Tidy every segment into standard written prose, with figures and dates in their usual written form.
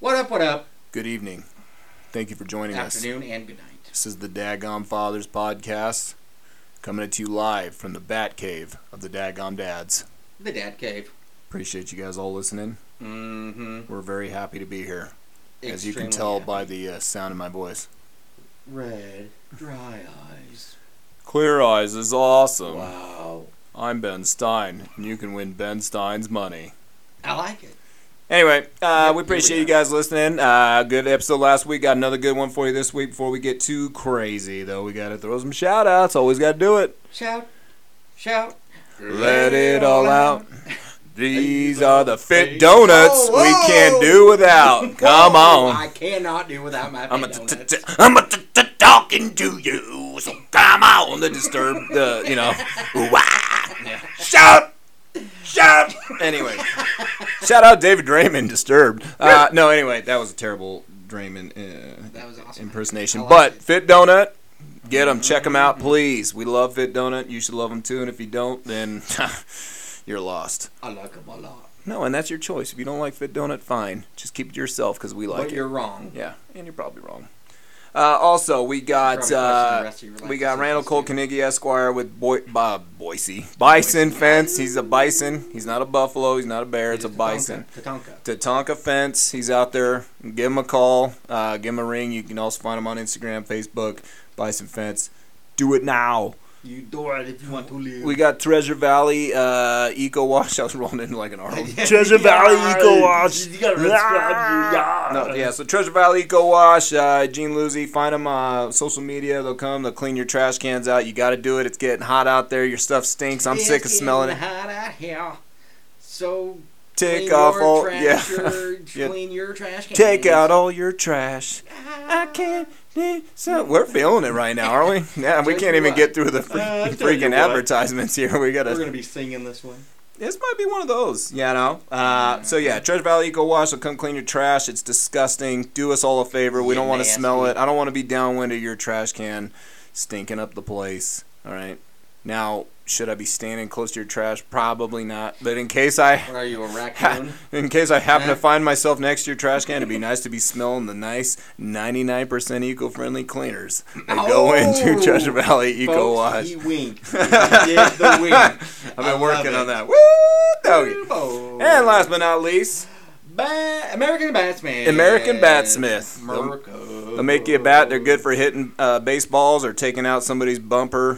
What up, what up? Good evening. Thank you for joining us. Afternoon and good night. This is the Daggum Fathers podcast, coming to you live from the Bat Cave of the Daggum Dads. The Dad Cave. Appreciate you guys all listening. Mm-hmm. We're very happy to be here, as you can Extremely tell happy. by the sound of my voice. Red, dry eyes. Clear Eyes is awesome. Wow. I'm Ben Stein, and you can win Ben Stein's money. I like it. Anyway, Yep, we here appreciate we you guys listening. Good episode last week. Got another good one for you this week before we get too crazy, though. We got to throw some shout-outs. Always got to do it. Shout, shout. Let it all out. These are the fit donuts Whoa, we whoa. can't do without. Come Whoa, on. I cannot do without my I'm donuts. talking to you, so come on. The disturbed, ooh, ah. Yeah. Shout. Anyway, shout out David Draymond, Disturbed. No, anyway, that was a terrible Draymond That was awesome. impersonation. I liked But it. Fit Donut, get them, check them out, please. We love Fit Donut. You should love them too, and if you don't, then you're lost. I like them a lot. No, and that's your choice. If you don't like Fit Donut, fine. Just keep it to yourself because we like But it. you're wrong. Yeah, and you're probably wrong. Also, we got Probably question the rest of your life Randall decisions, Cole too. Carnegie Esquire with Boise Bison Fence. He's a bison. He's not a buffalo. He's not a bear. It's a bison. Tatanka. Tatanka Fence. He's out there. Give him a call. Give him a ring. You can also find him on Instagram, Facebook. Bison Fence. Do it now. You do it if you want to live. We got Treasure Valley Eco Wash. I was rolling in like an Arnold. Treasure Valley Eco Wash. You gotta subscribe. No, yeah, so Treasure Valley Eco Wash, Gene Luzzi, find them on social media. They'll come, they'll clean your trash cans out. You got to do it. It's getting hot out there. Your stuff stinks. I'm sick of smelling it. Hot out here. So Take clean off your all, trash, yeah. clean your trash cans. Take out all your trash. I can't. So we're feeling it right now, aren't we? Yeah, we Tell can't you even what. get through the Tell you freaking what. advertisements here. We We're gotta. gonna be singing this one. This might be one of those, you know. So yeah, Treasure Valley Eco Wash will come clean your trash. It's disgusting. Do us all a favor. We You don't want to nasty. smell it. I don't want to be downwind of your trash can, stinking up the place. All right. Now, should I be standing close to your trash? Probably not. But in case I, What are you, a raccoon? happen to find myself next to your trash can, it'd be nice to be smelling the nice 99% eco-friendly cleaners that go into Treasure Valley Eco Folks, Wash. he winked. He did the wink. I've been working on that. Woo, doggy. And last but not least, American Batsmith. American Batsmith. Merco. they'll make you a bat. They're good for hitting baseballs or taking out somebody's bumper.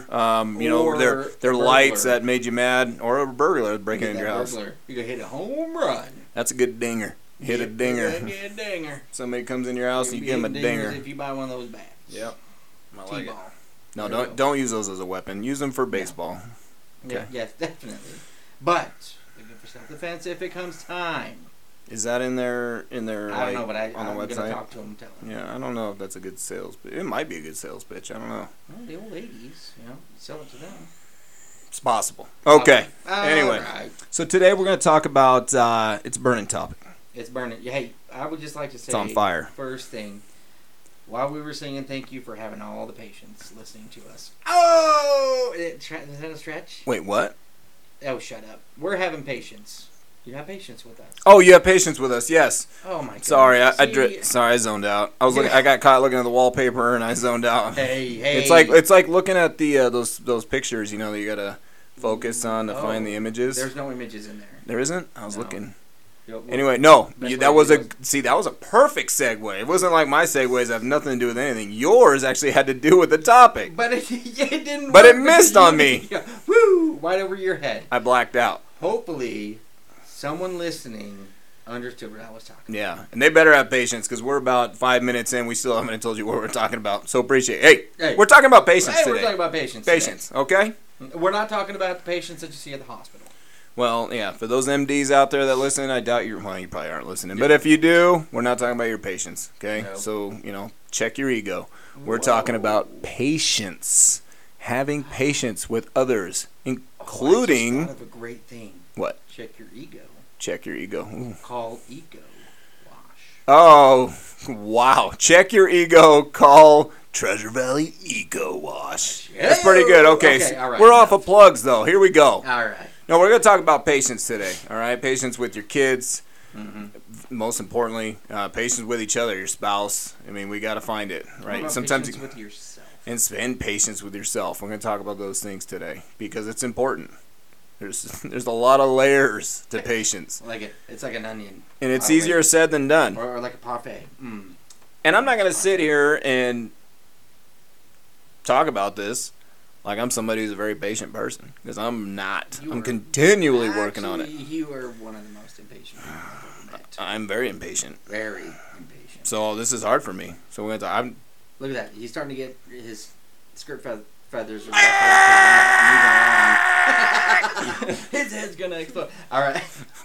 Or their a lights burglar. that made you mad, or a burglar breaking in your house. Burglar. You can hit a home run. That's a good dinger. Hit a dinger. Get a dinger. Somebody comes in your house and you give them a Dingers dinger. If you buy one of those bats. Yep. I like it. T-ball. No, There you don't use those as a weapon. Use them for baseball. Yeah, Okay. yes, definitely. But they're good for self-defense if it comes time. Is that in their I don't know, but on I'm the gonna website? talk to them and tell them. Yeah, I don't know if that's a good sales. It might be a good sales pitch. I don't know. Well, the old ladies, sell it to them. It's possible. Okay. All Anyway. right. So today we're going to talk about it's a burning topic. It's burning. Hey, I would just like to say, It's on fire. First thing, while we were singing, thank you for having all the patience listening to us. Oh, is that a stretch? Wait, what? Oh, shut up. We're having patience. You have patience with us. Oh, you have patience with us. Yes. Oh my God. Sorry, I See? zoned out. I got caught looking at the wallpaper and I zoned out. Hey. It's like looking at the those pictures. You know that you gotta focus on to find the images. There's no images in there. There isn't. I was No. looking. You'll- Anyway, no, Best that way was to a do that was a perfect segue. It wasn't like my segues have nothing to do with anything. Yours actually had to do with the topic. But it didn't. But work it missed because on you- me. Yeah, woo! Right over your head. I blacked out. Hopefully, someone listening understood what I was talking Yeah, and they better have patience because we're about 5 minutes in. We still haven't told you what we're talking about. So appreciate. Hey, we're talking about patience Hey, today. we're talking about patience. Patience, okay? Today. We're not talking about the patients that you see at the hospital. Well, yeah, for those MDs out there that listen, I doubt you probably aren't listening. But if you do, we're not talking about your patience, okay? No. So, check your ego. We're Whoa. talking about patience. Having patience with others, I including... just thought of a great thing. What? Check your ego. Check your ego. Ooh. Call Eco Wash. Oh, wow. Check your ego. Call Treasure Valley Eco Wash. That's pretty good. Okay, so all right. we're off of plugs, though. Here we go. All right. No, we're going to talk about patience today, all right? Patience with your kids. Mm-hmm. most importantly, patience with each other, your spouse. I mean, we got to find it, What right? about Sometimes patience with yourself. and spend patience with yourself. We're going to talk about those things today because it's important. There's a lot of layers to patience, It's like an onion, and it's easier said than done. or like a parfait. And I'm not going to sit here and talk about this like I'm somebody who's a very patient person, because I'm not. I'm continually working on it. You are one of the most impatient people I've ever met. I'm very impatient. Very impatient. So this is hard for me. So we're going to Look at that. He's starting to get his skirt feathers ruffled because we're not moving around. His head's going to explode. All right.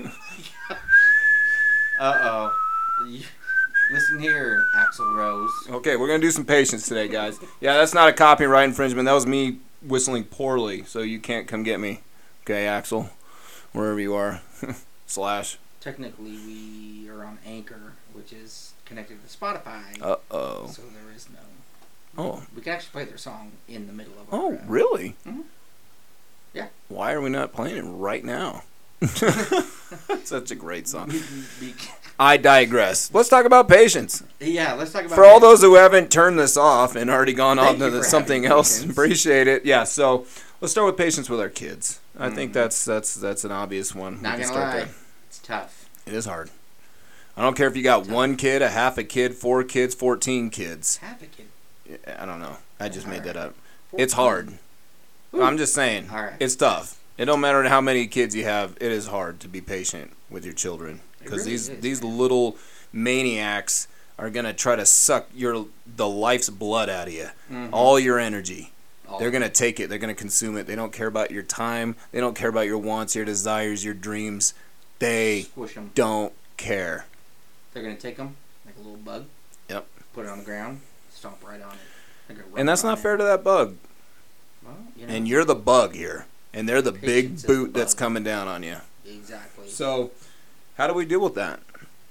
Uh-oh. Listen here, Axl Rose. Okay, we're going to do some patience today, guys. Yeah, that's not a copyright infringement. That was me whistling poorly, so you can't come get me. Okay, Axl, wherever you are. Slash. Technically, we are on Anchor, which is connected to Spotify. Uh-oh. So there is no... Oh. We can actually play their song in the middle of our... Oh, really? Mm-hmm. Yeah. Why are we not playing it right now? Such a great song. I digress. Let's talk about patience. Yeah, let's talk about... For all those who haven't turned this off and already gone on Thank you to for something having else, patience. appreciate it. Yeah, so let's start with patience with our kids. I think that's an obvious one. Not We can gonna start lie, there. it's tough. It is hard. I don't care if you got one kid, a half a kid, 4 kids, 14 kids. Half a kid. I don't know. I just made that up. 14. It's hard. Ooh. I'm just saying. All right. It's tough. It don't matter how many kids you have. It is hard to be patient with your children, because really is, these man. little maniacs are gonna try to suck the life's blood out of you, all your energy. They're gonna take it. They're gonna consume it. They don't care about your time. They don't care about your wants, your desires, your dreams. They Squish them. don't care. They're going to take them like a little bug. Yep. Put it on the ground. Stomp right on it. They're gonna rub And that's it on not it. fair to that bug. Well, you know, And you're the bug here, and they're the big Patience is the boot that's bug. coming down on you. Exactly. So, how do we deal with that?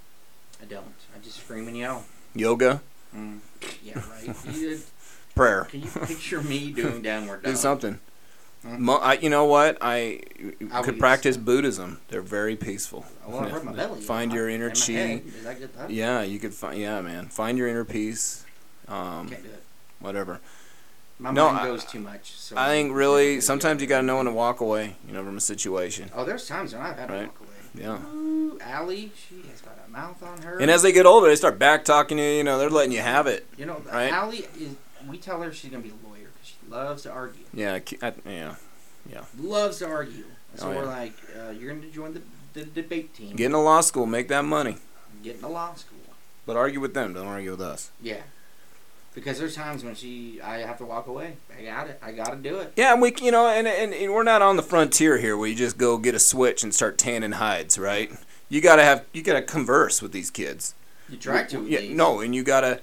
I don't. I just scream and yell. Yoga, Yeah, right. prayer. Can you picture me doing downward dog? Do something. Hmm? You know what? I I could would- practice Buddhism. They're very peaceful. I want to rub my belly. Find your inner and my chi. head. Is that good? Huh? Yeah, you could find. Yeah, man. Find your inner peace. Can't do it. Whatever. My No, mind goes too much. So I think really sometimes you gotta know when to walk away. You know, from a situation. Oh, there's times when I've had to Right. walk away. Yeah. Ooh, Allie, she has got a mouth on her. And as they get older, they start back talking to you. You know, they're letting you have it. You know, Right. Allie is. We tell her she's gonna be a lawyer because she loves to argue. Yeah. Yeah. Loves to argue. So Oh, yeah. we're like, you're gonna join the debate team. Get into law school, make that money, Get into law school. but argue with them. Don't argue with us. Yeah. Because there's times when I have to walk away. I got it. I gotta do it. Yeah, and and we're not on the frontier here where you just go get a switch and start tanning hides, right? You gotta converse with these kids. You try to. At Yeah, least. no, and you gotta.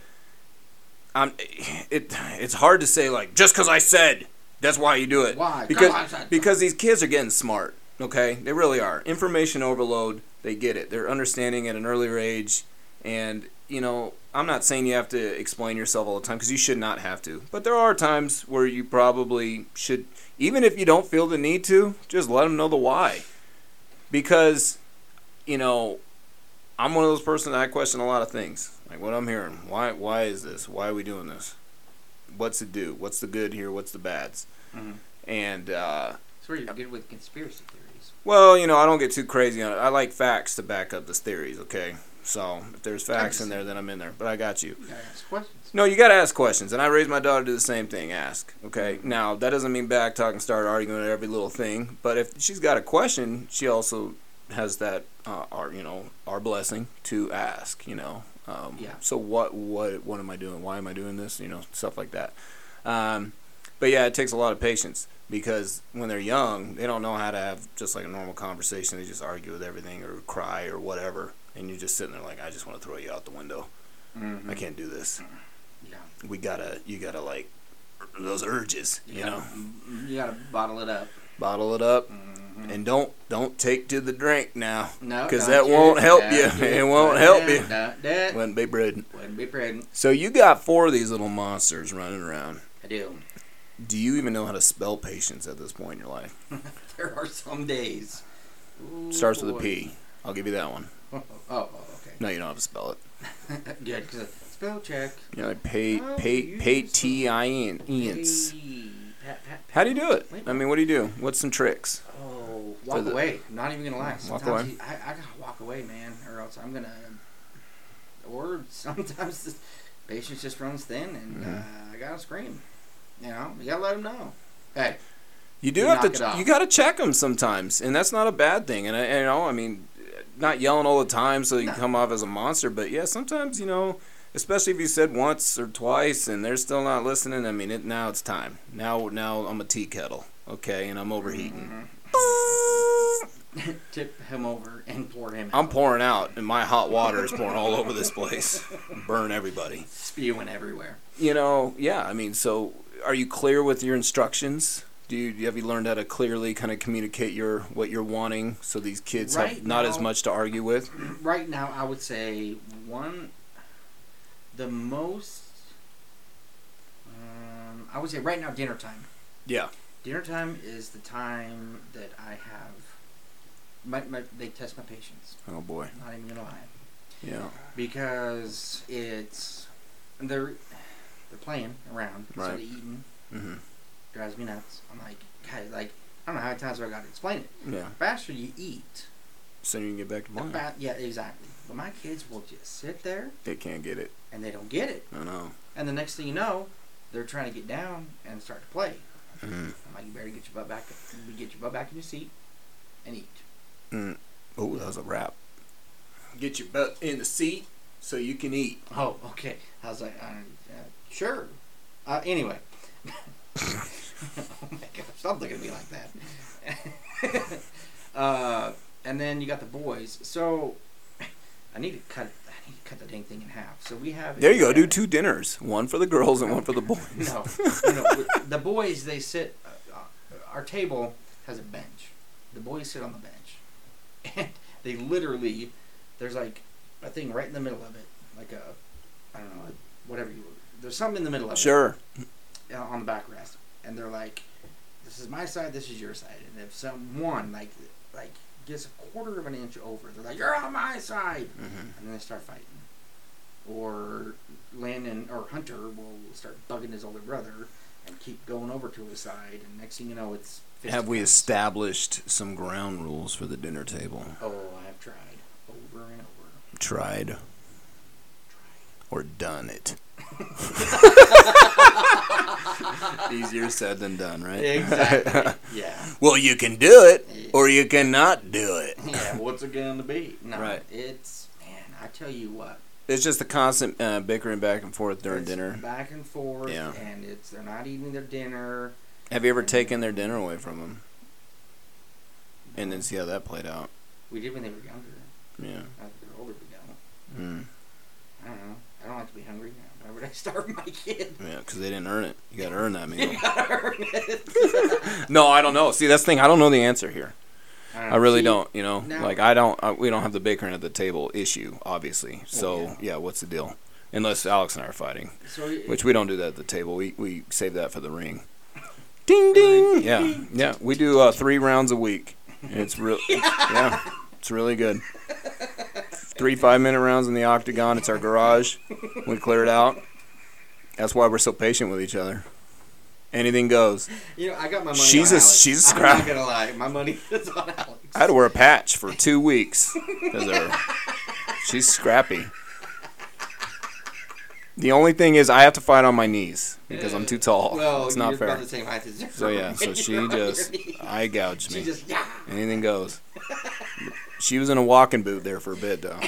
It's hard to say like just because I said that's why you do it. Why? Because these kids are getting smart. Okay, they really are. Information overload. They get it. They're understanding at an earlier age, and you know, I'm not saying you have to explain yourself all the time because you should not have to. But there are times where you probably should, even if you don't feel the need to, just let them know the why. Because, you know, I'm one of those persons that I question a lot of things. Like what I'm hearing. Why is this? Why are we doing this? What's it do? What's the good here? What's the bads? Mm-hmm. And, That's where you're good with conspiracy theories. well, you know, I don't get too crazy on it. I like facts to back up this theories, okay? So, if there's facts in there, then I'm in there. But I got you. You gotta ask questions. No, you got to ask questions. And I raised my daughter to do the same thing. Ask, okay? Now, that doesn't mean back talk and start arguing at every little thing. But if she's got a question, she also has that, our blessing to ask, you know? Yeah. So what am I doing? Why am I doing this? You know, stuff like that. But yeah, it takes a lot of patience because when they're young, they don't know how to have just like a normal conversation. They just argue with everything or cry or whatever. And you're just sitting there like, I just want to throw you out the window. Mm-hmm. I can't do this. Yeah. You gotta like, those urges, you know? You gotta bottle it up. Bottle it up. Mm-hmm. And don't take to the drink now. No, Because don't that you. won't help Don't you. It won't help you. Don't do it. Wouldn't be bread. Wouldn't be pregnant. So you got 4 of these little monsters running around. I do. Do you even know how to spell patience at this point in your life? There are some days. Ooh, Starts with a boy. P. I'll give you that one. Oh, okay. No, you don't have to spell it. Good, because spell check. Yeah, like Patience. How do you do it? Wait, I mean, what do you do? What's some tricks? Oh, walk away. I'm not even gonna lie. Walk Sometimes away. I gotta walk away, man, or else I'm gonna. Or sometimes the patience just runs thin, and I gotta scream. You know, you gotta let them know. Hey, You do You have knock it to. off. You got to check them sometimes, and that's not a bad thing. And I mean, not yelling all the time so you No. come off as a monster. But yeah, sometimes especially if you said once or twice and they're still not listening. I mean, now it's time. Now I'm a tea kettle, okay, and I'm overheating. Tip him over and pour him. I'm out. pouring out, and my hot water is pouring all over this place. Burn everybody. Spewing everywhere. Yeah. I mean, so are you clear with your instructions? Have you learned how to clearly kind of communicate what you're wanting so these kids Right have not as now- much to argue with? Right now, I would say the most. I would say right now, dinner time. Yeah. Dinner time is the time that I have. They test my patience. Oh boy. Not even gonna lie, Yeah. because they're playing around instead of Right. eating. Mhm. Drives me nuts. I'm like, guys, I don't know how many times I got to explain it. Yeah. The faster you eat, So you can get back to playing. yeah, exactly. But my kids will just sit there They can't get it. and they don't get it. I know. And the next thing you know, they're trying to get down and start to play. Mm. I'm like, you better get your butt back. Get your butt back in your seat and eat. Oh, that was a wrap. Get your butt in the seat so you can eat. Oh, okay. I was like, sure. Anyway. Oh my gosh! Stop looking at me like that. And then you got the boys. So I need to cut the dang thing in half. So we have. There you go. Do 2 dinners. One for the girls and one for the boys. No, the boys, they sit. Our table has a bench. The boys sit on the bench, and they literally, there's like a thing right in the middle of it, like I don't know, whatever you. There's something in the middle of it. Sure. On the backrest, and they're like, "This is my side. This is your side." And if someone like gets a quarter of an inch over, they're like, "You're on my side," and then they start fighting. Or Landon or Hunter will start bugging his older brother and keep going over to his side, and next thing you know, it's. Have we fisticuffs. established some ground rules for the dinner table? Oh, I have tried over and over. Tried. Or done it. Easier said than done, right? Exactly. Yeah. Well, you can do it, or you cannot do it. Yeah. What's it gonna be? No. Right. It's I tell you what. It's just the constant bickering back and forth during It's dinner. Back and forth. Yeah. And they're not eating their dinner. Have you ever taken their dinner away from them? And then see how that played out? We did when they were younger. Yeah. Now that they're older, we don't. Mm. I don't know. I don't like to be hungry. Why would I starve my kid? Yeah, because they didn't earn it. You got to earn that meal. You gotta earn it. No, I don't know. See, that's the thing. I don't know the answer here. I really See, don't. now- Like we don't have the bacon at the table issue, obviously. So yeah. what's the deal? Unless Alex and I are fighting, So which we don't do that at the table. We save that for the ring. Ding ding. Yeah. We do 3 rounds a week. It's real. It's really good. 3 5-minute rounds in the octagon. It's our garage. We clear it out. That's why we're so patient with each other. Anything goes. I got my money She's on a- Alex. she's a I'm scrap. not gonna lie. My money is on Alex. I had to wear a patch for 2 weeks because of her. She's scrappy. The only thing is I have to fight on my knees because I'm too tall. Well, It's not you're fair. about the same height as her. So yeah, so she just eye gouged me. She just Anything goes. She was in a walking boot there for a bit though.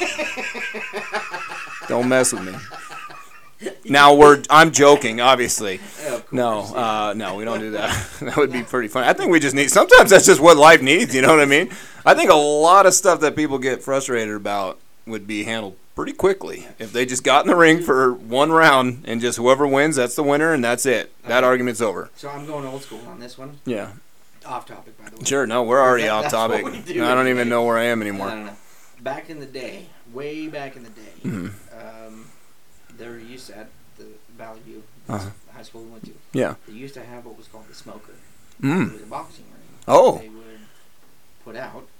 Don't mess with me. Now I'm joking, obviously. Of course, No, we don't do that. That would be pretty funny. I think we just need. Sometimes that's just what life needs. You know what I mean? I think a lot of stuff that people get frustrated about would be handled pretty quickly if they just got in the ring for 1 round and just whoever wins, that's the winner, and that's it. That argument's over. So I'm going old school on this one. Yeah. Off topic, by the way. Sure. No, we're already off That's topic. what we do I don't even anyway. know where I am I anymore. don't know. Back in the day, way back in the day, Mhm. there used to, at the Valley View, Uh-huh. the high school we went to, Yeah. they used to have what was called the smoker. It Mm. was a boxing ring. Oh. They would put out,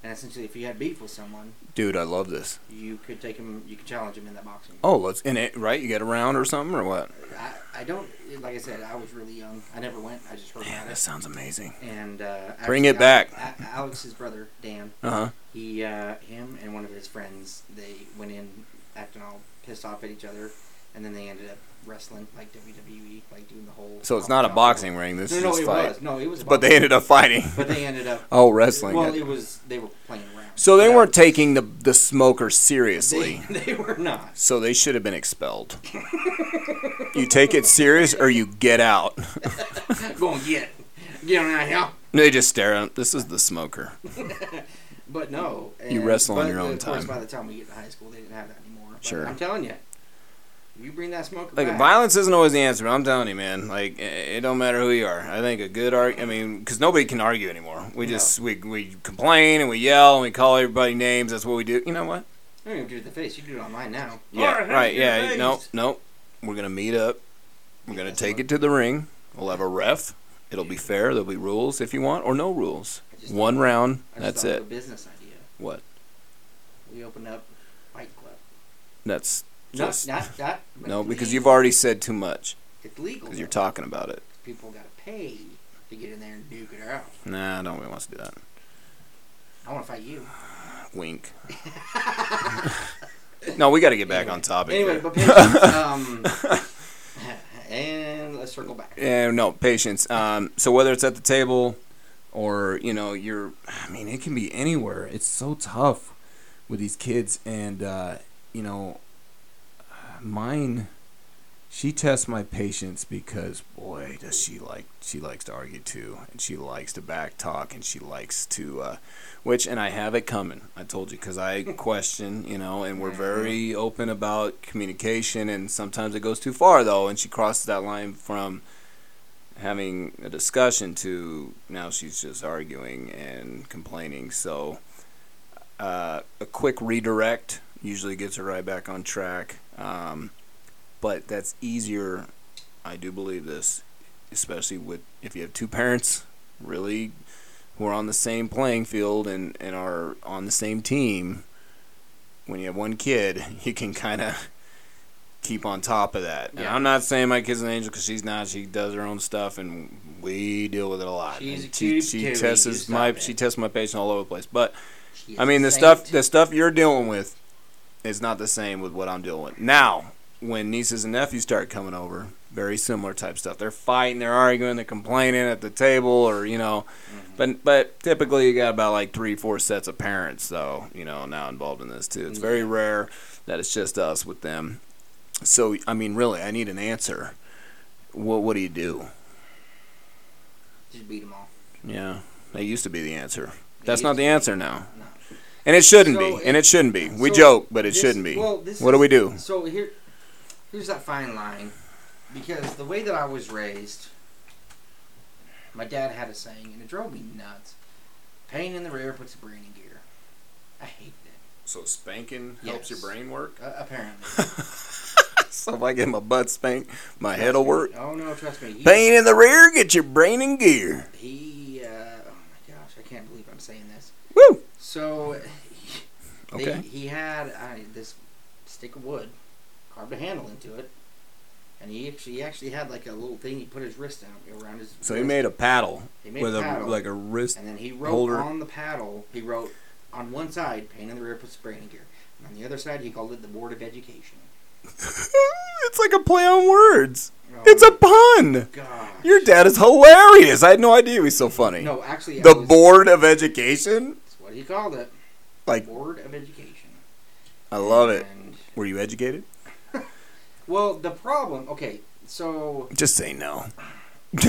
And essentially, if you had beef with someone, Dude, I love this. you could take him. You could challenge him in that boxing. Oh, let's in it, right? You get a round or something, or what? I don't, like I said, I was really young. I never went. I just heard Damn, about that it. sounds amazing. And Bring it back. Alex's brother Dan. Uh-huh. Him and one of his friends, they went in acting all pissed off at each other, and then they ended up wrestling like WWE, like doing the whole. So it's not a boxing ring. This is just fight. No, it was. But they ended up fighting. But they ended up. Oh, wrestling. Well, it was. They were playing around. So they weren't taking the smoker seriously. They were not. So they should have been expelled. You take it serious or you get out. Go and get on out here. They just stare at him. This is the smoker. But no. You wrestle on your own of course, time. by the time we get to high school, they didn't have that anymore. But Sure. I'm telling you, you bring that smoker Like, back. violence isn't always the answer, but I'm telling you, man. Like, it don't matter who you are. I think a good I mean, because nobody can argue anymore. We just, we complain and we yell and we call everybody names. That's what we do. You know what? I don't even do it to the face. You do it online now. Yeah, Or right, your yeah. face. Nope. We're going to meet up. We're going to take it to the ring. We'll have a ref. It'll be fair. There'll be rules if you want, or no rules. One round. That's I just thought of it. a business idea. What? We open up Fight Club. That's just... Not. No, because you've already said too much. It's legal. Because you're though. talking about it. People got to pay to get in there and duke it out. Nah, nobody wants to do that. I want to fight you. Wink. No, we got to get back on topic. Anyway, here. but patience. And let's circle back. Yeah, no, patience. So whether it's at the table or, I mean, it can be anywhere. It's so tough with these kids. And, mine, she tests my patience because, boy, does she likes to argue too. And she likes to back talk and she likes to, and I have it coming. I told you, because I question, and we're very open about communication, and sometimes it goes too far, though, and she crosses that line from having a discussion to now she's just arguing and complaining. So a quick redirect usually gets her right back on track, but that's easier, I do believe this, especially if you have two parents really who are on the same playing field and are on the same team. When you have one kid, you can kind of keep on top of that. Yeah. And I'm not saying my kid's an angel, because she's not. She does her own stuff, and we deal with it a lot. She's and a cutie she patootie. tests my patience all over the place. But She I is mean, a the saint. stuff you're dealing with is not the same with what I'm dealing with now. When nieces and nephews start coming over, very similar type stuff. They're fighting, they're arguing, they're complaining at the table, or but typically you got about like 3-4 sets of parents, though, now involved in this too. It's very rare that it's just us with them. So I mean, really, I need an answer. What do you do? Just beat them all. Yeah, that used to be the answer. That's not the be. answer now. No. And it shouldn't So be. And it shouldn't be. We so joke, but it this- shouldn't be. well, What do we do? So here's that fine line, because the way that I was raised, my dad had a saying, and it drove me nuts: "Pain in the rear puts the brain in gear." I hate that. So spanking helps your Yes. brain work? Apparently. So if I get my butt spanked, my head will work? Oh no, trust me. Pain in the rear, get your brain in gear. Oh my gosh, I can't believe I'm saying this. Woo! So, Okay. he had this stick of wood, carved a handle into it, and he actually had like a little thing. He put his wrist down around his. So he wrist. made a paddle He made with a paddle, like a wrist. and then he wrote holder. on the paddle. He wrote on one side, "Pain in the rear puts the brain in gear," and on the other side, he called it the Board of Education. It's like a play on words. Oh, It's a pun. gosh. Your dad is hilarious. I had no idea he was so funny. No, actually, The Board of Education? That's what he called it. Like, Board of Education. I love it. And, Were you educated? well, the problem. Okay, so. Just say no. Well,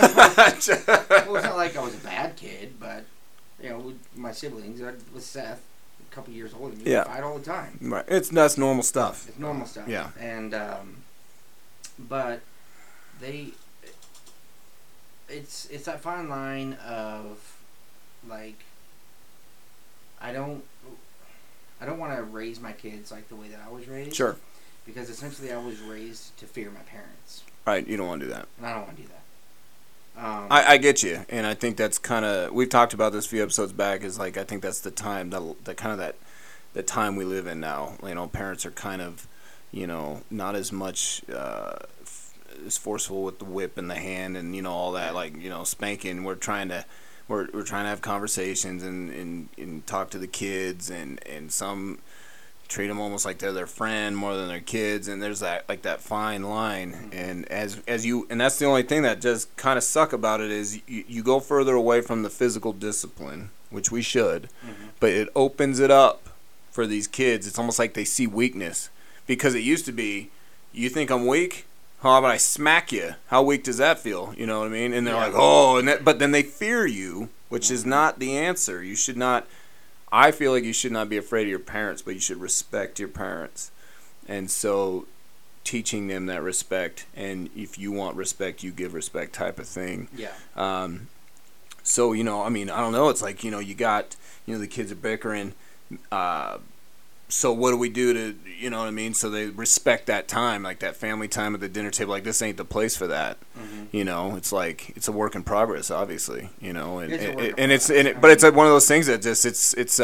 it's not like I was a bad kid, but with my siblings, with Seth, a couple years older than me, Yeah. we fight all the time. Right. That's normal stuff. It's normal stuff. Yeah. And but it's that fine line of like I don't want to raise my kids like the way that I was raised. Sure. Because essentially I was raised to fear my parents, Right. You don't want to do that. and I don't want to do that. I get you, and I think that's kind of, we've talked about this a few episodes back, is like, I think that's the time, the time we live in now. You know, parents are kind of, you know, not as much as forceful with the whip in the hand and, you know, all that, like, you know, spanking. We're trying to have conversations and talk to the kids, and some treat them almost like they're their friend more than their kids, and there's that, like, that fine line. And and that's the only thing that does kind of suck about it, is you go further away from the physical discipline, which we should, but it opens it up for these kids. It's almost like they see weakness, because it used to be, you think I'm weak? How about I smack you? How weak does that feel? You know what I mean? And they're like, oh, but then they fear you, which is not the answer. You should not. I feel like you should not be afraid of your parents, but you should respect your parents. And so teaching them that respect, and if you want respect, you give respect type of thing. Yeah. So, you know, I mean, I don't know. It's like, you know, you got, you know, the kids are bickering. So what do we do to, you know what I mean? So they respect that time, like that family time at the dinner table. Like, this ain't the place for that. You know, it's like, it's a work in progress, obviously, you know, but it's like one of those things that just, it's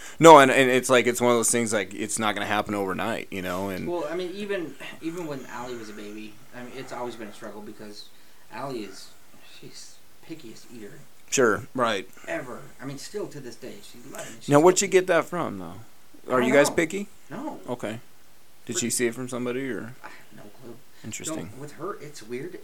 like, it's one of those things, like, it's not going to happen overnight, you know? And well, I mean, even when Allie was a baby, I mean, it's always been a struggle, because Allie she's pickiest eater. Sure, right. Ever. I mean, still to this day, she's 11. Now, where'd you get that from, though? Are you guys picky? No. Okay. Did she see it from somebody, or? I have no clue. Interesting. No, with her, it's weird.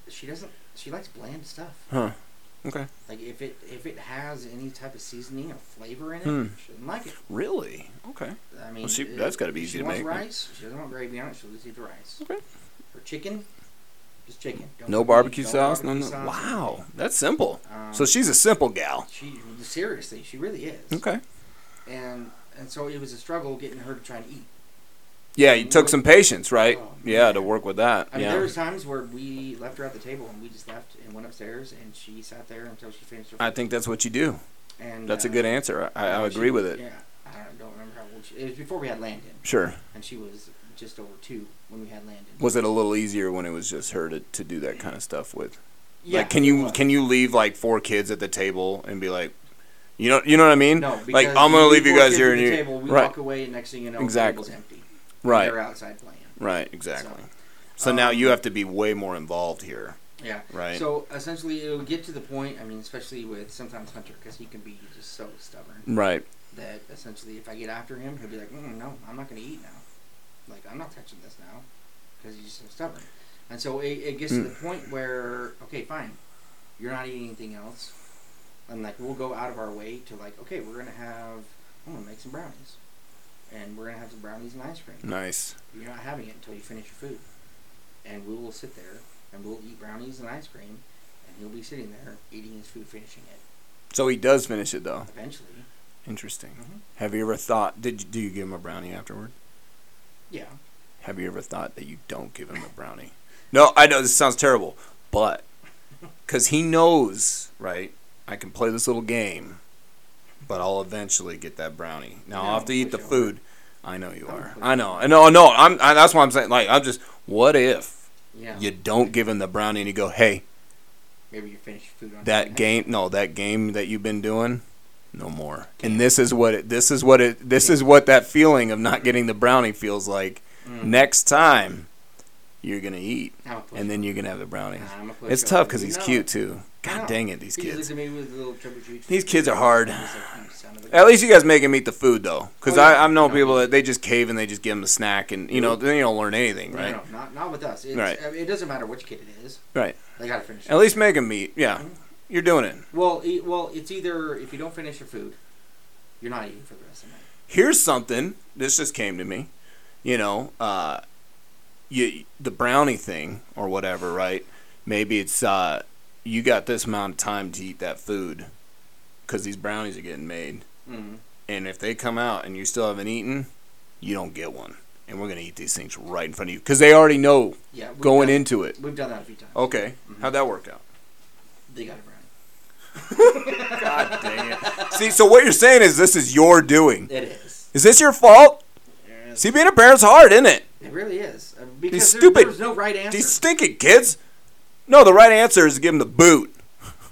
She likes bland stuff. Huh. Okay. Like, if it has any type of seasoning or flavor in it, she doesn't like it. Really? Okay. I mean, that's got to be easy to make. She wants rice. She doesn't want gravy on it. She'll just eat the rice. Okay. Her chicken, just chicken. No barbecue sauce? No. Wow. That's simple. So she's a simple gal. Seriously, she really is. Okay. And so it was a struggle getting her to try to eat. Yeah, you took some patience, right? To work with that. I mean, there was times where we left her at the table, and we just left and went upstairs, and she sat there until she finished her food. I think that's what you do. And that's a good answer. I agree with it. Yeah, I don't remember how old she was. It was before we had Landon. Sure. And she was just over 2 when we had Landon. Was it a little easier when it was just her to do that kind of stuff with? Yeah. Like, can you leave, like, 4 kids at the table and be like, you know what I mean? No, because like, I'm gonna leave you guys here, and you walk away, and next thing you know, the table's empty. Right. They're outside playing. Right. Exactly. So now you have to be way more involved here. Yeah. Right. So essentially, it would get to the point. I mean, especially with sometimes Hunter, because he can be just so stubborn. Right. That essentially, if I get after him, he'll be like, "No, I'm not going to eat now. Like, I'm not touching this now," because he's just so stubborn. And so it gets to the point where, okay, fine, you're not eating anything else. And, like, we'll go out of our way to, like, okay, I'm going to make some brownies. And we're going to have some brownies and ice cream. Nice. You're not having it until you finish your food. And we will sit there, and we'll eat brownies and ice cream, and he'll be sitting there eating his food, finishing it. So he does finish it, though? Eventually. Interesting. Have you ever thought, do you give him a brownie afterward? Yeah. Have you ever thought that you don't give him a brownie? No, I know this sounds terrible, but because he knows, right, I can play this little game, but I'll eventually get that brownie. Now, I'll have to eat the food. I know you are. I know. No, that's why I'm saying, like, what if you don't give him the brownie and you go, hey, maybe you finish your food on that game that you've been doing, no more. And this is what that feeling of not getting the brownie feels like. Next time you're gonna eat, and then you're gonna have the brownies. It's tough because he's cute too. God dang it, these kids. These kids are hard. At least you guys make him eat the food though, because I've known people that they just cave and they just give him the snack, and then you don't learn anything, right? No, not with us. Right. I mean, it doesn't matter which kid it is. Right. They gotta finish it. At least make them eat. Yeah, you're doing it. Well, it's either if you don't finish your food, you're not eating for the rest of the night. Here's something. This just came to me. The brownie thing or whatever, right? Maybe it's you got this amount of time to eat that food because these brownies are getting made. And if they come out and you still haven't eaten, you don't get one. And we're going to eat these things right in front of you because they already know going into it. We've done that a few times. Okay. How'd that work out? They got a brownie. God dang it. See, so what you're saying is this is your doing. It is. Is this your fault? Yes. See, being a parent's hard, isn't it? It really is. Because there's no right answer. These stinking kids. No, the right answer is to give them the boot.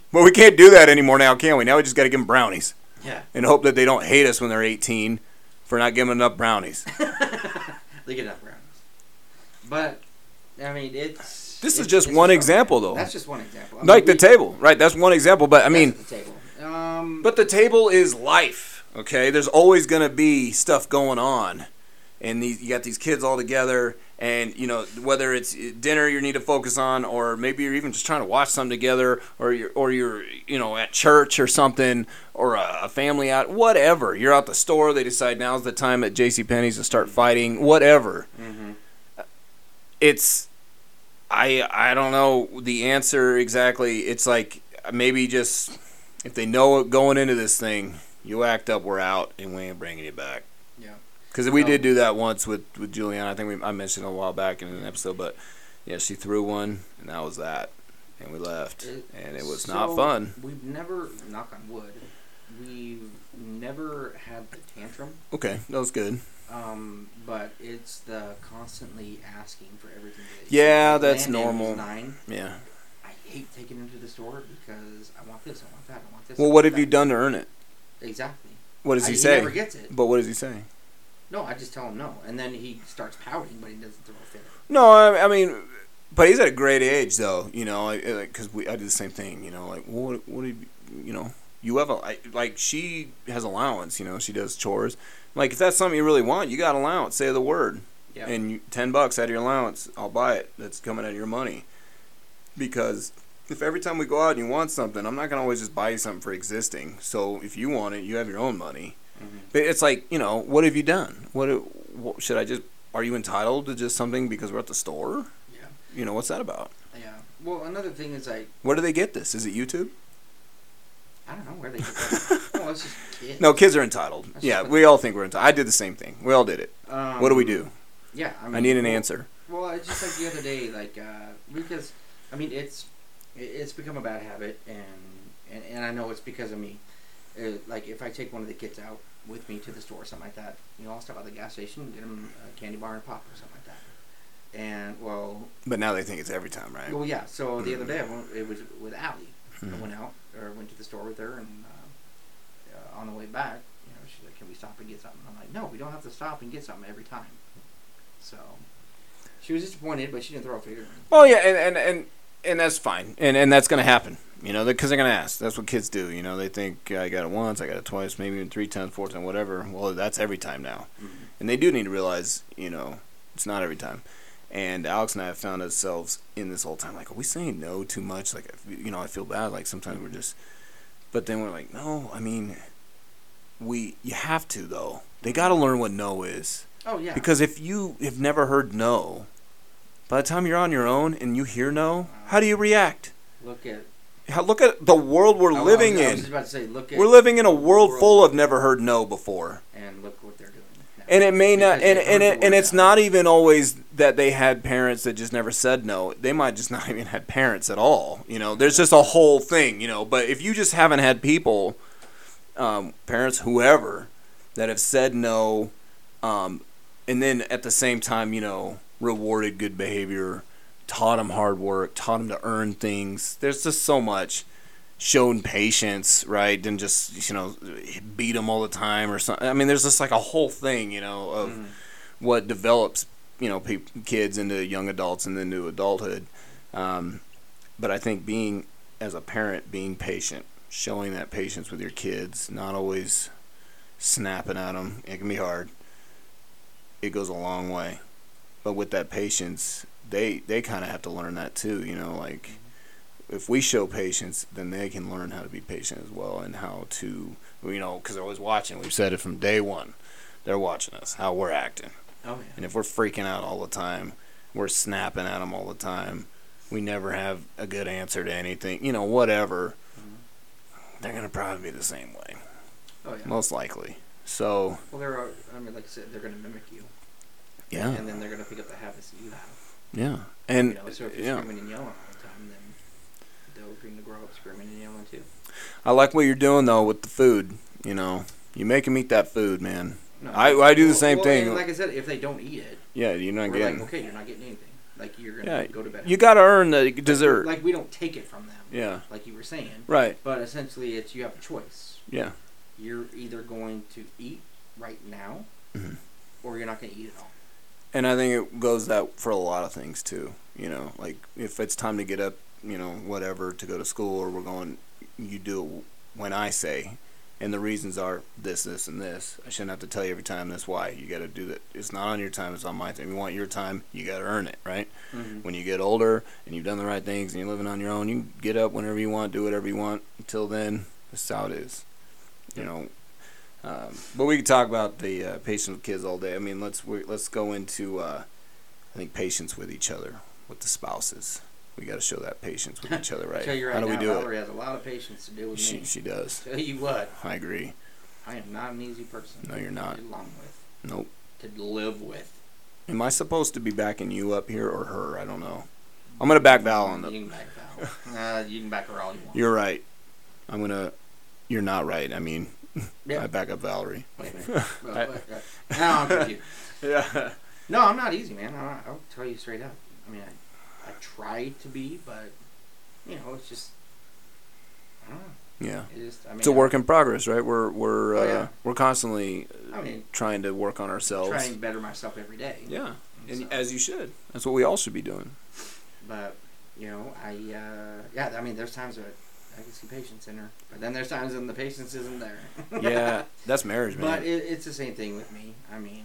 But we can't do that anymore now, can we? Now we just got to give them brownies. Yeah. And hope that they don't hate us when they're 18 for not giving enough brownies. They get enough brownies. But, I mean, it's... This is just one example, though. That's just one example. Like the table, right? That's one example. But, I mean... The table. But the table is life, okay? There's always going to be stuff going on. And you got these kids all together, and, you know, whether it's dinner you need to focus on, or maybe you're even just trying to watch something together, or you're you know, at church or something, or a family out, whatever. You're out the store, they decide now's the time at JCPenney's to start fighting, whatever. Mm-hmm. It's, I don't know the answer exactly. It's like, maybe just, if they know it going into this thing, you act up, we're out, and we ain't bringing you back. Yeah. Because we did do that once with Juliana. I think I mentioned it a while back in an episode, but yeah, she threw one, and that was that, and we left, and it was not fun. We've never, knock on wood, we've never had the tantrum. Okay, that was good. But it's the constantly asking for everything. Yeah, that's Landon normal. Was 9. Yeah. I hate taking him to the store because I want this, I want that, I want this. Well, what have you done to earn it? Exactly. What does he say? He never gets it. But what does he say? No, I just tell him no, and then he starts pouting, but he doesn't throw a fit. No, I mean, but he's at a great age, though. You know, because I do the same thing. You know, like what do you know? You have like she has allowance. You know, she does chores. Like if that's something you really want, you got allowance. Say the word, and $10 out of your allowance, I'll buy it. That's coming out of your money. Because if every time we go out and you want something, I'm not gonna always just buy you something for existing. So if you want it, you have your own money. Mm-hmm. But it's like, you know, what have you done? What should I just? Are you entitled to just something because we're at the store? Yeah. You know, what's that about? Yeah. Well, another thing is like. Where do they get this? Is it YouTube? I don't know where they get that. No, it's just kids. No, kids are entitled. Yeah, we all think we're entitled. I did the same thing. We all did it. What do we do? Yeah, I need an answer. Well, it's just like the other day, like because I mean it's become a bad habit, and I know it's because of me. Like if I take one of the kids out with me to the store or something like that, you know, I'll stop at the gas station and get them a candy bar and pop or something like that. And well, but now they think it's every time, right? Well, yeah. So the other day it was with Allie. I went out or went to the store with her, and on the way back, you know, she's like, "Can we stop and get something?" I'm like, "No, we don't have to stop and get something every time." So she was disappointed, but she didn't throw a figure. Oh yeah, and that's fine, and that's gonna happen. You know, because they're going to ask. That's what kids do. You know, they think, I got it once, I got it twice, maybe even 3 times, 4 times, whatever. Well, that's every time now. Mm-hmm. And they do need to realize, you know, it's not every time. And Alex and I have found ourselves in this whole time, like, are we saying no too much? Like, you know, I feel bad. Like, sometimes we're just... But then we're like, no, I mean, you have to, though. They got to learn what no is. Oh, yeah. Because if you have never heard no, by the time you're on your own and you hear no, how do you react? Look at the world we're living in. I was just about to say, we're living in a world full of never heard no before. And look what they're doing now. And it may not, and it's not even always that they had parents that just never said no. They might just not even had parents at all. You know, there's just a whole thing. You know, but if you just haven't had people, parents, whoever, that have said no, and then at the same time, you know, rewarded good behavior, taught them hard work, taught them to earn things. There's just so much. Shown patience, right? Didn't just, you know, beat them all the time or something. I mean, there's just like a whole thing, you know, of what develops, you know, kids into young adults and then into adulthood. But I think as a parent, being patient, showing that patience with your kids, not always snapping at them. It can be hard. It goes a long way. But with that patience, they kind of have to learn that too, you know, like if we show patience, then they can learn how to be patient as well and how to, you know, because they're always watching. We've said it from day one. They're watching us, how we're acting. Oh, yeah. And if we're freaking out all the time, we're snapping at them all the time, we never have a good answer to anything, you know, whatever, they're going to probably be the same way. Oh, yeah. Most likely. So. Well, like I said, they're going to mimic you. Yeah. And then they're going to pick up the habits that you have. Yeah. And, you know, so if you're screaming and yelling all the time, then they're going to grow up screaming and yelling too. I like what you're doing, though, with the food. You know, you make them eat that food, man. No, I do the same thing. Like I said, if they don't eat it, yeah, you're not getting. Like, okay, you're not getting anything. Like you're gonna go to bed. You got to earn the dessert. Like we don't take it from them. Yeah. Like you were saying. Right. But essentially, it's you have a choice. Yeah. You're either going to eat right now, or you're not going to eat at all. And I think it goes that for a lot of things too. You know, like if it's time to get up, you know, whatever, to go to school, or we're going, you do it when I say, and the reasons are this, this, and this. I shouldn't have to tell you every time that's why. You got to do that. It's not on your time, it's on my time. You want your time, you got to earn it, right? Mm-hmm. When you get older and you've done the right things and you're living on your own, you can get up whenever you want, do whatever you want. Until then, that's how it is. You know, but we could talk about the patience with kids all day. I mean, let's go into I think patience with each other, with the spouses. We got to show that patience with each other, right? How do we do Valerie has a lot of patience to deal with me. She does. Tell you what. I agree. I am not an easy person. No, you're not. To get along with. Nope. To live with. Am I supposed to be backing you up here or her? I don't know. I'm gonna back Val on the. You can back Val. You can back her all you want. You're right. You're not right. I mean. Yep. I back up Valerie. Wait a minute. Now I'm confused. Yeah. No, I'm not easy, man. I'll tell you straight up. I mean, I try to be, but you know, it's just I don't know. Yeah. It's a work in progress, right? We're constantly trying to work on ourselves. Trying to better myself every day. Yeah, and as you should. That's what we all should be doing. But you know, I mean, there's times that I can see patience in her, but then there's times when the patience isn't there. Yeah, that's marriage, man. But it's the same thing with me. I mean,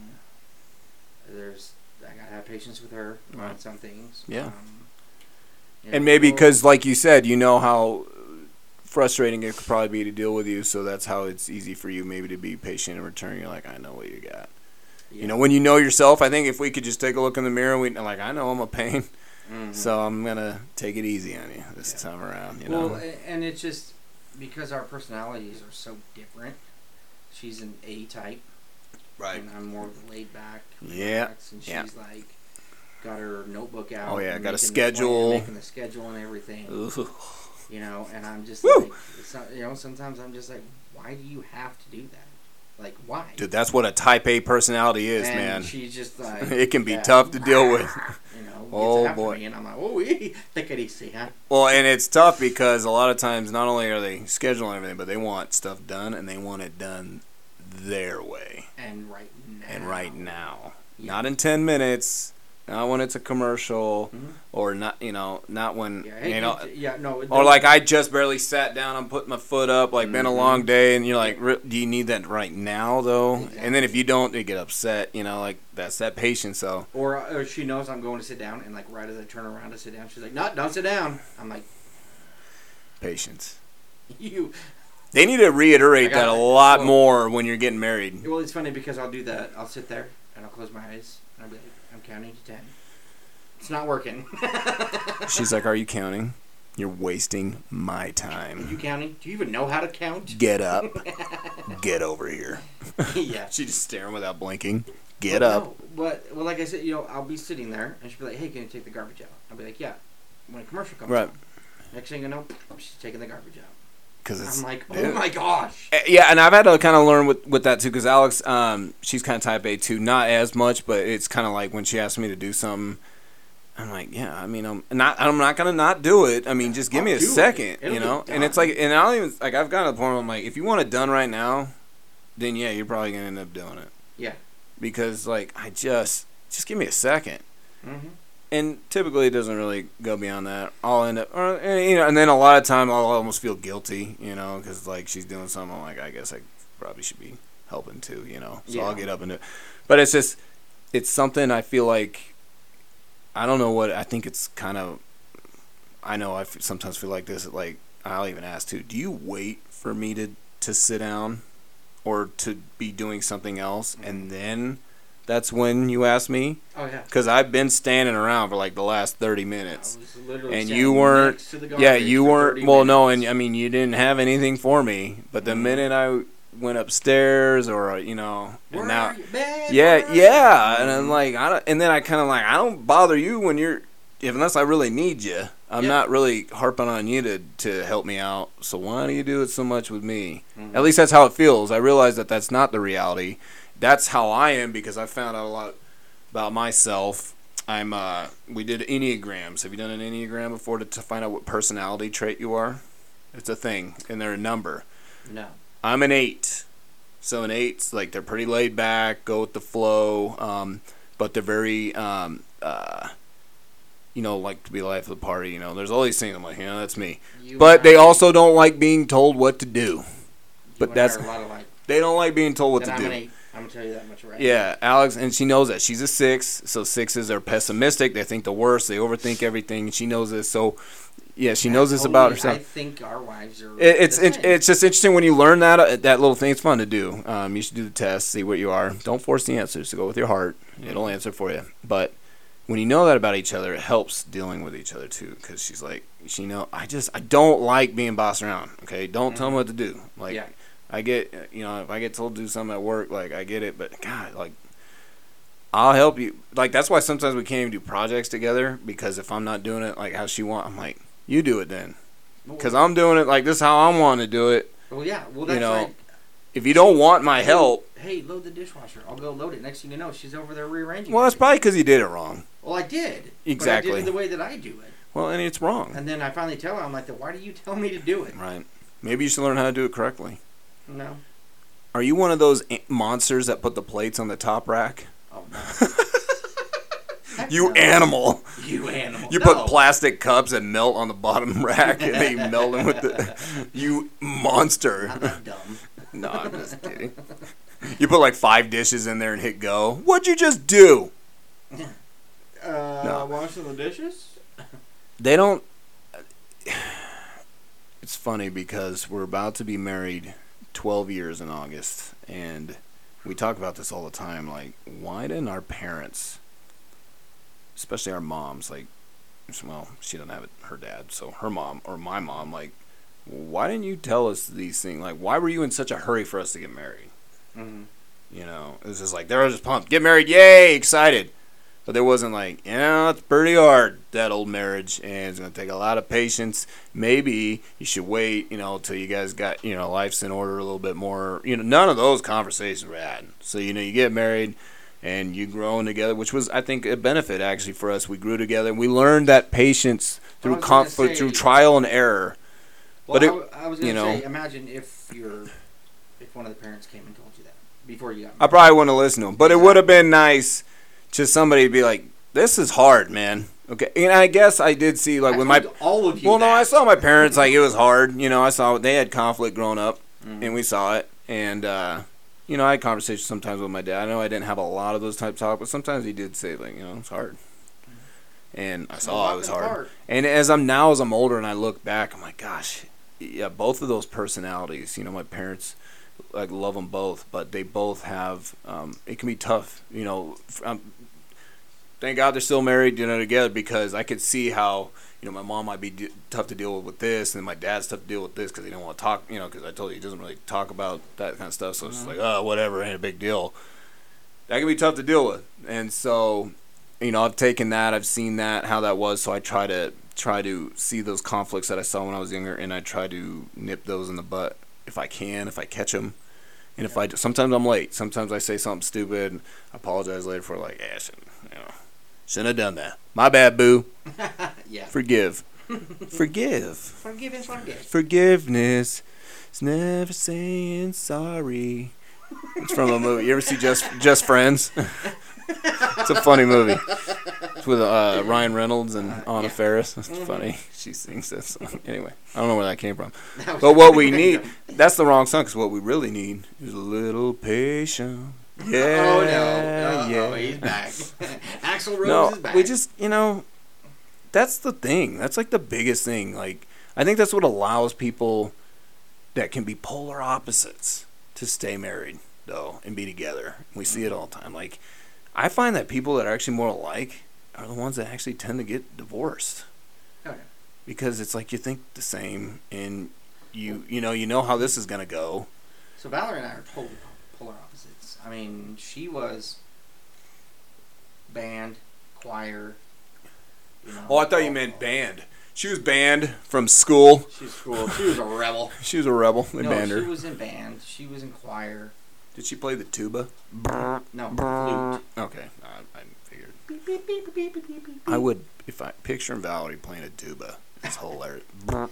I gotta have patience with her on some things. Yeah. And maybe because, like you said, you know how frustrating it could probably be to deal with you, so that's how it's easy for you maybe to be patient in return. You're like, I know what you got. Yeah. You know, when you know yourself, I think if we could just take a look in the mirror, I know I'm a pain. Mm-hmm. So I'm going to take it easy on you this time around, you know? Well, and it's just because our personalities are so different. She's an A type. Right. And I'm more of the laid back. Yeah. And she's like, got her notebook out. Oh, yeah, got a schedule. Making the schedule and everything. Ooh. You know, and I'm just like, sometimes I'm just like, why do you have to do that? Like, why? Dude, that's what a type A personality is, and man. She's just like... it can be tough to deal with. You know, oh, boy. Me and I'm like, take it easy, huh? Well, and it's tough because a lot of times not only are they scheduling everything, but they want stuff done, and they want it done their way. And right now. Yeah. Not in 10 minutes... Not when it's a commercial, or not, not when, or like I just barely sat down, I'm putting my foot up, like been a long day, and you're like, do you need that right now, though? Exactly. And then if you don't, you get upset, like that's that patience, so. Or she knows I'm going to sit down, and like right as I turn around to sit down, she's like, no, don't sit down. I'm like. Patience. They need to reiterate that a lot more when you're getting married. Well, it's funny because I'll do that. I'll sit there, and I'll close my eyes, and I'll be like, I'm counting to 10. It's not working. She's like, are you counting? You're wasting my time. Are you counting? Do you even know how to count? Get up. Get over here. Yeah. She's just staring without blinking. Get up. No, but like I said, I'll be sitting there, and she'll be like, hey, can you take the garbage out? I'll be like, yeah. When a commercial comes on. Next thing you know, she's taking the garbage out. I'm like, oh my gosh. Yeah, and I've had to kind of learn with that too, because Alex, she's kind of type A too, not as much, but it's kind of like when she asks me to do something, I'm like, yeah, I mean, I'm not gonna not do it. I mean, just give me a second, And it's like, and I don't even like, I've gotten to the point where I'm like, if you want it done right now, then yeah, you're probably gonna end up doing it. Yeah. Because like, I just give me a second. Mm-hmm. And typically it doesn't really go beyond that. I'll end up, and then a lot of time I'll almost feel guilty, because like she's doing something. I'm like, I guess I probably should be helping too, So I'll get up and do it. But it's just, it's something I feel like, I don't know what, I think it's kind of, I know I sometimes feel like this, like, I'll even ask too, do you wait for me to sit down or to be doing something else and then that's when you ask me? Oh, yeah. Because I've been standing around for like the last 30 minutes. I was literally and you weren't. Next to the garbage you weren't. Well, minutes. no, and I mean, you didn't have anything for me. But the minute I went upstairs or, and now. Are you, man? Yeah. And I'm like, and then I kind of like, I don't bother you when unless I really need you. I'm not really harping on you to help me out. So why do you do it so much with me? Mm-hmm. At least that's how it feels. I realize that that's not the reality. That's how I am because I found out a lot about myself We did Enneagrams. Have you done an Enneagram before to find out what personality trait you are? It's a thing, and they're a number. No. I'm an 8. So an 8's like they're pretty laid back, go with the flow, but they're very, like to be the life of the party. There's all these things. I'm like, that's me. But they also don't like being told what to do. But that's they don't like being told what to do. I'm an 8. I'm gonna tell you that much right now. Yeah, Alex, and she knows that. She's a 6, so 6s are pessimistic. They think the worst. They overthink everything. She knows this. So, yeah, she knows this about herself. I think our wives are. It's just interesting when you learn that little thing. It's fun to do. You should do the test, see what you are. Don't force the answers. So go with your heart. It'll answer for you. But when you know that about each other, it helps dealing with each other too. Because she's like, I don't like being bossed around. Okay, don't tell me what to do. Like. Yeah. I get, if I get told to do something at work, like, I get it, but, God, like, I'll help you. Like, that's why sometimes we can't even do projects together, because if I'm not doing it, like, how she wants, I'm like, you do it then. Because I'm doing it, like, this is how I want to do it. Well, yeah, that's like... If you don't want my help... Hey, load the dishwasher. I'll go load it. Next thing you know, she's over there rearranging Well, that's probably because you did it wrong. Well, I did. Exactly. But I did it the way that I do it. Well, and it's wrong. And then I finally tell her, I'm like, why do you tell me to do it? Right. Maybe you should learn how to do it correctly. No. Are you one of those monsters that put the plates on the top rack? Oh, no. You animal. You animal. You put plastic cups that melt on the bottom rack and they melt them with the... You monster. I'm not dumb. No, I'm just kidding. You put like 5 dishes in there and hit go. What'd you just do? Washing the dishes? They don't... It's funny because we're about to be married 12 years in August, and we talk about this all the time, like, why didn't our parents, especially our moms, like, well, she doesn't have it, her dad, so her mom, or my mom, like, why didn't you tell us these things? Like, why were you in such a hurry for us to get married? Mm-hmm. It was just like, they were just pumped, get married, yay, excited. But there wasn't like, it's pretty hard, that old marriage, and it's going to take a lot of patience. Maybe you should wait, till you guys got, life's in order a little bit more. None of those conversations were had. So, you get married and you growing together, which was, I think, a benefit actually for us. We grew together and we learned that patience through conflict, through trial and error. Well, but I was going to say, imagine if one of the parents came and told you that before you got married. I probably wouldn't have listened to them, but it would have been nice. Just somebody to be like, this is hard, man. Okay, and I guess I did see like with all of you. Well, no, I saw my parents like it was hard. I saw they had conflict growing up, and we saw it. And I had conversations sometimes with my dad. I know I didn't have a lot of those types of talk, but sometimes he did say like, it's hard. And I saw it was hard. And as I'm older and I look back, I'm like, gosh, yeah, both of those personalities. My parents. Like love them both, but they both have. It can be tough, thank God they're still married, together because I could see how my mom might be tough to deal with this, and my dad's tough to deal with this because he don't want to talk, because I told you he doesn't really talk about that kind of stuff. So it's like, oh, whatever, ain't a big deal. That can be tough to deal with, and so I've taken that, I've seen that how that was, so I try to see those conflicts that I saw when I was younger, and I try to nip those in the butt. If I catch them, and if sometimes I'm late. Sometimes I say something stupid. I apologize later for like, shouldn't have done that. My bad, boo. Yeah. Forgive. Forgive. Forgive and forget. Forgiveness is never saying sorry. It's from a movie. You ever see Just Friends? It's a funny movie. It's with Ryan Reynolds and Anna Faris. It's funny. She sings this song. Anyway, I don't know where that came from. But what we need, that's the wrong song, because what we really need is a little patience. Yeah. Oh, no. Yeah. He's back. Axl Rose is back. We just, that's the thing. That's like the biggest thing. Like, I think that's what allows people that can be polar opposites to stay married, though, and be together. We see it all the time. Like, I find that people that are actually more alike are the ones that actually tend to get divorced. Okay. Because it's like you think the same, and you know how this is going to go. So Valerie and I are totally polar opposites. I mean, she was band, choir. Oh, I thought you meant band. She was banned from school. She was a rebel. She was a rebel. They banned her. She was in band. She was in choir. Did she play the tuba? No, flute. Okay, I figured. I would, if I picture Valerie playing a tuba. It's hilarious. That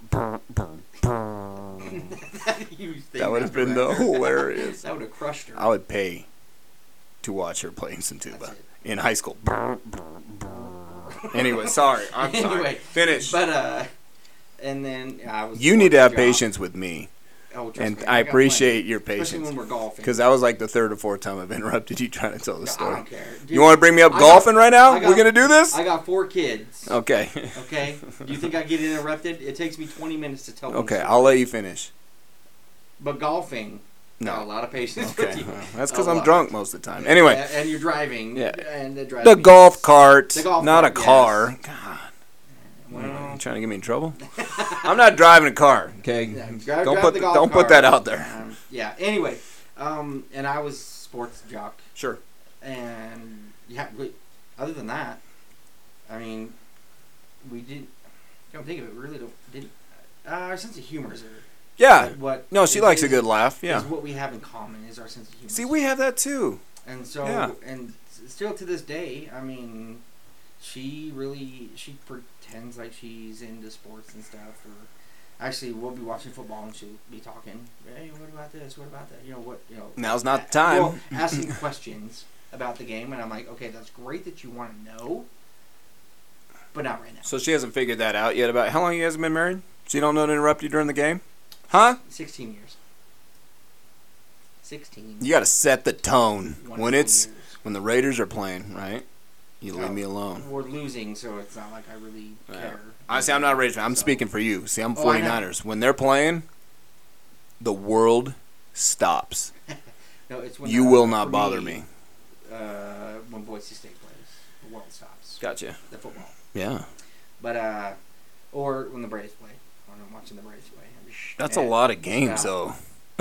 would have been hilarious. That would have crushed her. I would pay to watch her playing some tuba in high school. Anyway, sorry. I'm sorry. Finish. But and then I was. You need to have patience with me. Oh, and I appreciate your patience. Especially when we're golfing. Because that was like the third or fourth time I've interrupted you trying to tell the story. I don't care. Dude, you want to bring me up golfing right now? We're going to do this? I got 4 kids. Okay. Okay? Do you think I get interrupted? It takes me 20 minutes to tell them. Okay, I'll let you finish. But golfing, no. A lot of patience okay. with you. That's because I'm drunk most of the time. Anyway. And you're driving. Yeah. And the golf cart, not a car. Yes. God. Well, you trying to get me in trouble? I'm not driving a car, okay? Yeah, don't put that out there. Yeah. Anyway, and I was sports jock. Sure. And yeah, other than that, I mean, we didn't. Don't think of it. We really didn't. Our sense of humor is No, she likes a good laugh. Yeah. Is what we have in common is our sense of humor. See, we have that too. And so, and still to this day, I mean, she pretends like she's into sports and stuff. Or actually, we'll be watching football and she'll be talking. Hey, what about this? What about that? Now's not the time. Well, asking questions about the game, and I'm like, okay, that's great that you want to know, but not right now. So she hasn't figured that out yet. About how long you guys have been married? So you don't know to interrupt you during the game, huh? 16 years. 16. You got to set the tone when years. When the Raiders are playing, right? You leave me alone. We're losing, so it's not like I really care. I'm not a Raiders fan. I'm speaking for you. See, I'm 49ers. When they're playing, the world stops. No, it's when you will not bother me. When Boise State plays, the world stops. Gotcha. The football. Yeah. But or when the Braves play. When I'm watching the Braves play. That's a lot of games, though.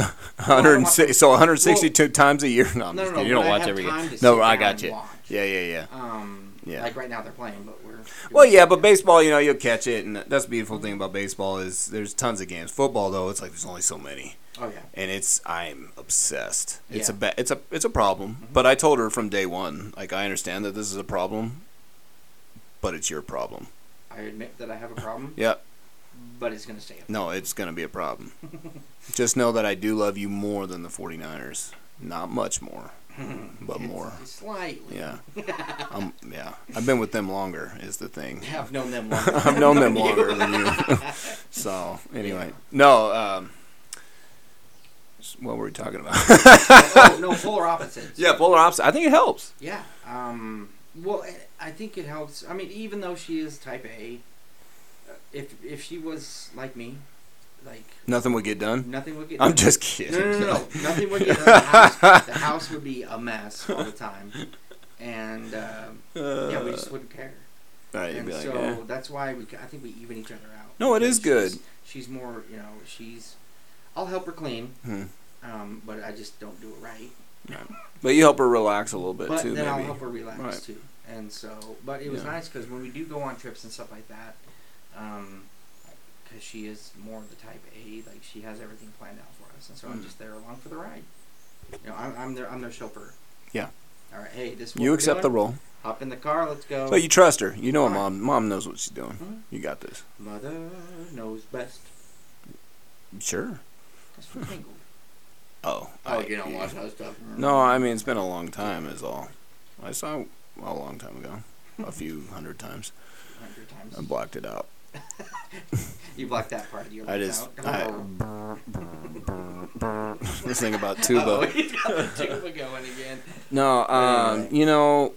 162 times a year. No, no, you don't watch every game. No, I got you. Yeah. Like right now they're playing, but we're. But baseball, you'll catch it, and that's the beautiful thing about baseball is there's tons of games. Football, though, it's like there's only so many. Oh yeah. And I'm obsessed. It's Yeah. it's a problem. Mm-hmm. But I told her from day one, like I understand that this is a problem, but it's your problem. I admit that I have a problem. Yeah. But it's gonna stay up. No, it's gonna be a problem. Just know that I do love you more than the 49ers. Not much more, but more. Slightly. Yeah. I've been with them longer is the thing. I've known them longer. I've known them longer than you. So anyway, no. What were we talking about? No, polar opposites. Yeah, polar opposite. I think it helps. Yeah. Well, I think it helps. I mean, even though she is type A, if she was like me, like nothing would get done. Nothing would get done. I'm just kidding. No. Nothing would get done. The house would be a mess all the time, and we just wouldn't care. Right. And you'd be so that's why I think we even each other out. No, it is good. She's more, I'll help her clean, but I just don't do it right. But you help her relax a little bit but too. Then maybe. I'll help her relax too. And so, but it was nice because when we do go on trips and stuff like that, because she is more of the type A, like she has everything planned out for us, and so I'm just there along for the ride. I'm their chauffeur. Yeah. All right, hey, this. You accept the role. Hop in the car, let's go. So you trust her. You know, mom knows what she's doing. Mm-hmm. You got this. Mother knows best. Sure. That's from Tangled. Oh, you don't watch that stuff. No, I mean it's been a long time. Is all. I saw it a long time ago, a few hundred times. 100 times. I blocked it out. You blocked that part of your life out. This thing about tuba. Oh, he's got the tuba going again. No, anyway.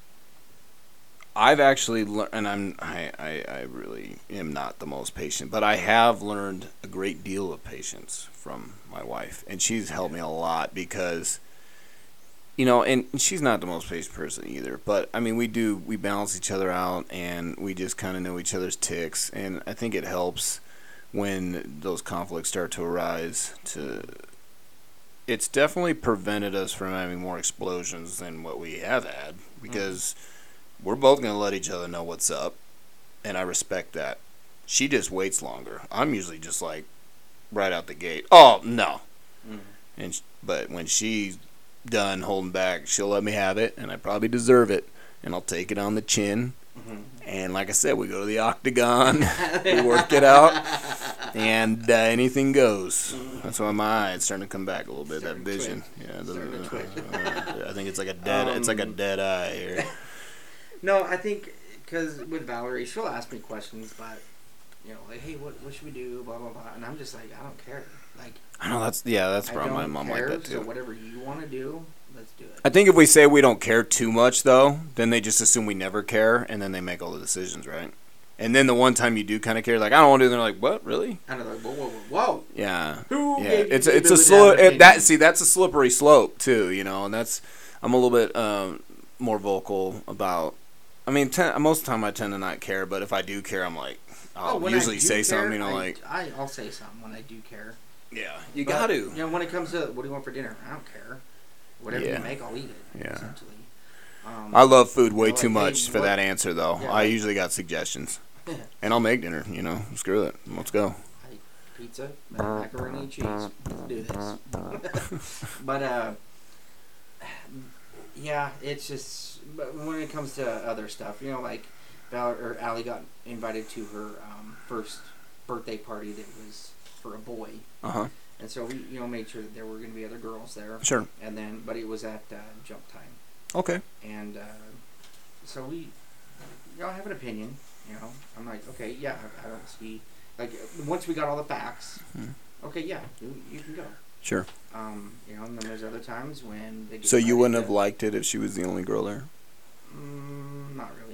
I've actually learned, and I really am not the most patient, but I have learned a great deal of patience from my wife, and she's helped me a lot because, and she's not the most patient person either, but I mean, we balance each other out, and we just kind of know each other's ticks, and I think it helps when those conflicts start to arise. It's definitely prevented us from having more explosions than what we have had, because we're both going to let each other know what's up, and I respect that. She just waits longer. I'm usually just like right out the gate. Oh, no. But when she's done holding back, she'll let me have it, and I probably deserve it. and I'll take it on the chin. Mm-hmm. And like I said, we go to the octagon, we work it out, and anything goes. That's why my eye's starting to come back a little bit. That vision, yeah. I think it's like a dead eye here. No, I think because with Valerie, she'll ask me questions, but like, hey, what should we do? Blah blah blah, and I'm just like, I don't care. Like, I know that's probably my mom like that too. So whatever you want to do, let's do it. I think if we say we don't care too much, though, then they just assume we never care, and then they make all the decisions, right? And then the one time you do kind of care, like, I don't want to do it, they're like, what, really? And they're like, whoa. Yeah. Who yeah. gave you It's the a ability slow to have an that's a slippery slope too, and that's I'm a little bit more vocal about. I mean, most of the time I tend to not care, but if I do care, I'm like, I'll usually say something, I'll say something when I do care. Yeah, you got to. When it comes to what do you want for dinner, I don't care. Whatever you make, I'll eat it. Yeah. Essentially. I love food way too much for that answer, though. Yeah, I usually got suggestions. And I'll make dinner, Screw it. Let's go. Pizza, macaroni and cheese. Let's do this. But, yeah, it's just, but when it comes to other stuff, like Allie got invited to her first birthday party that was for a boy. Uh-huh. And so we, made sure that there were going to be other girls there. Sure. And then, but it was at jump time. Okay. And so we, have an opinion. I'm like, okay, yeah, I don't see, like, once we got all the facts, okay, yeah, you can go. Sure. And then there's other times when they get So you wouldn't have liked it if she was the only girl there? Not really.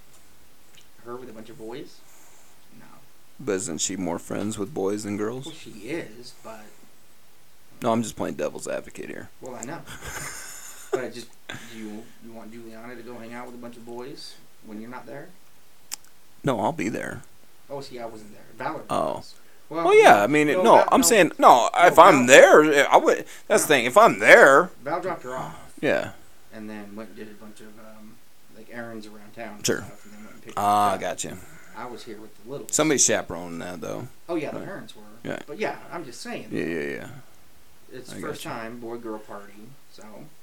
Her with a bunch of boys? No. But isn't she more friends with boys than girls? Well, she is, but... No, I'm just playing devil's advocate here. Well, I know. But you want Juliana to go hang out with a bunch of boys when you're not there? No, I'll be there. Oh, see, I wasn't there. Valerie was. Well, yeah, I mean, saying, if I'm there, I would, that's the thing, if I'm there. Val dropped her off. Yeah. And then went and did a bunch of, errands around town. Sure. And stuff, and then went and picked her up. Gotcha. I was here with the littles. Somebody's chaperoning that, though. Oh, yeah, the parents were. Yeah. But, yeah, I'm just saying. Yeah. It's the first time boy-girl party, so,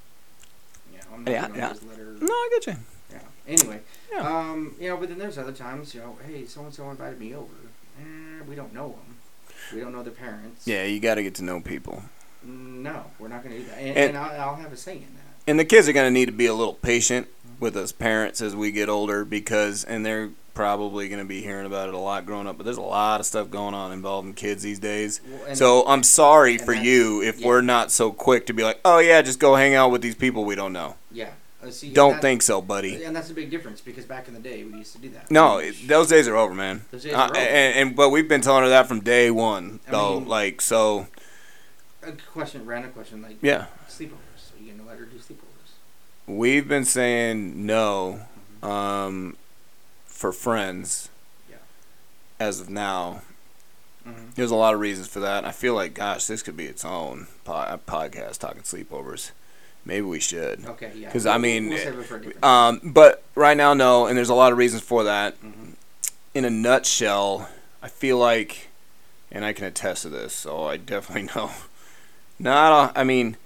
I'm not going to just let her... No, I get you. Yeah. Anyway. Yeah. But then there's other times, hey, so-and-so invited me over. We don't know them. We don't know their parents. Yeah, you got to get to know people. No, we're not going to do that. And I'll have a say in that. And the kids are going to need to be a little patient with us parents as we get older and they're probably going to be hearing about it a lot growing up, but there's a lot of stuff going on involving kids these days. Well, so I'm sorry for you if we're not so quick to be like, oh, yeah, just go hang out with these people we don't know. Yeah. Don't think so, buddy. And that's a big difference because back in the day we used to do that. No, those days are over, man. Those days are over. But we've been telling her that from day one, though. So. A random question, yeah. Sleepovers. Are you gonna let her do sleepovers? We've been saying no, for friends. Yeah. As of now. Mm-hmm. There's a lot of reasons for that. I feel like, gosh, this could be its own podcast talking sleepovers. Maybe we should. Okay, yeah. Because, we'll save it for a different but right now, no, and there's a lot of reasons for that. Mm-hmm. In a nutshell, I feel like, and I can attest to this, so I definitely know. I mean...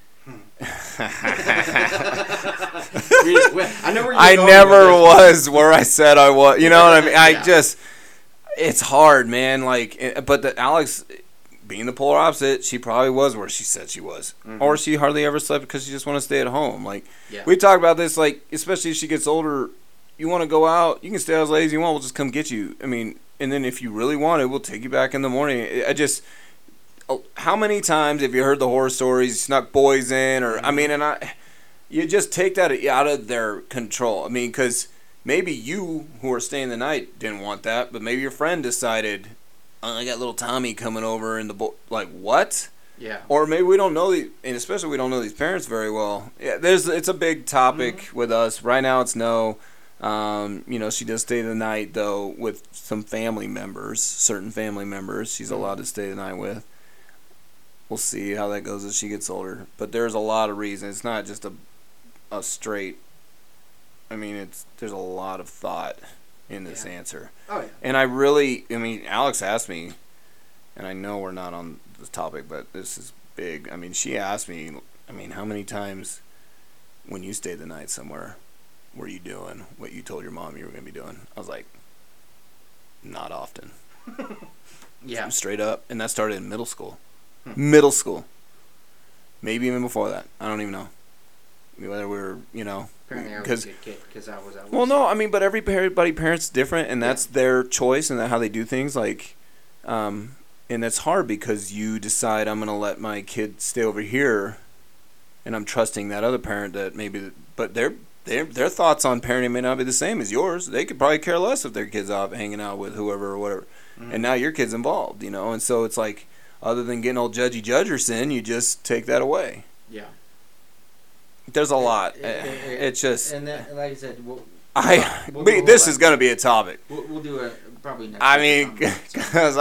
I know where you're I going never was where I said I was. You know what I mean? It's hard, man. But Alex... Being the polar opposite, she probably was where she said she was. Mm-hmm. Or she hardly ever slept because she just want to stay at home. We talk about this, especially if she gets older, you want to go out, you can stay as late as you want, we'll just come get you. I mean, and then if you really want it, we'll take you back in the morning. How many times have you heard the horror stories, snuck boys in, or, you just take that out of their control. I mean, because maybe you, who are staying the night, didn't want that, but maybe your friend decided... I got little Tommy coming over and what? Yeah. Or maybe we don't know and especially we don't know these parents very well. Yeah, it's a big topic with us. Right now it's no. She does stay the night though with some family members, certain family members she's allowed to stay the night with. We'll see how that goes as she gets older. But there's a lot of reasons. It's not just a straight there's a lot of thought in this answer. Oh, yeah. And Alex asked me, and I know we're not on this topic, but this is big. She asked me, how many times when you stayed the night somewhere were you doing what you told your mom you were going to be doing? I was like, not often. Yeah. Straight up. And that started in middle school. Middle school. Maybe even before that. I don't even know. Whether we were, Apparently I was a good kid because I was. Well, no, I mean, but everybody parents different, and that's their choice and how they do things. Like, and it's hard because you decide I'm going to let my kid stay over here, and I'm trusting that other parent that maybe, but their thoughts on parenting may not be the same as yours. They could probably care less if their kid's off hanging out with whoever or whatever, and now your kid's involved, and so it's like, other than getting all judgerson, you just take that away. Yeah. There's a lot. It's just. And then, like I said, this is going to be a topic. We'll do it probably next. I mean, because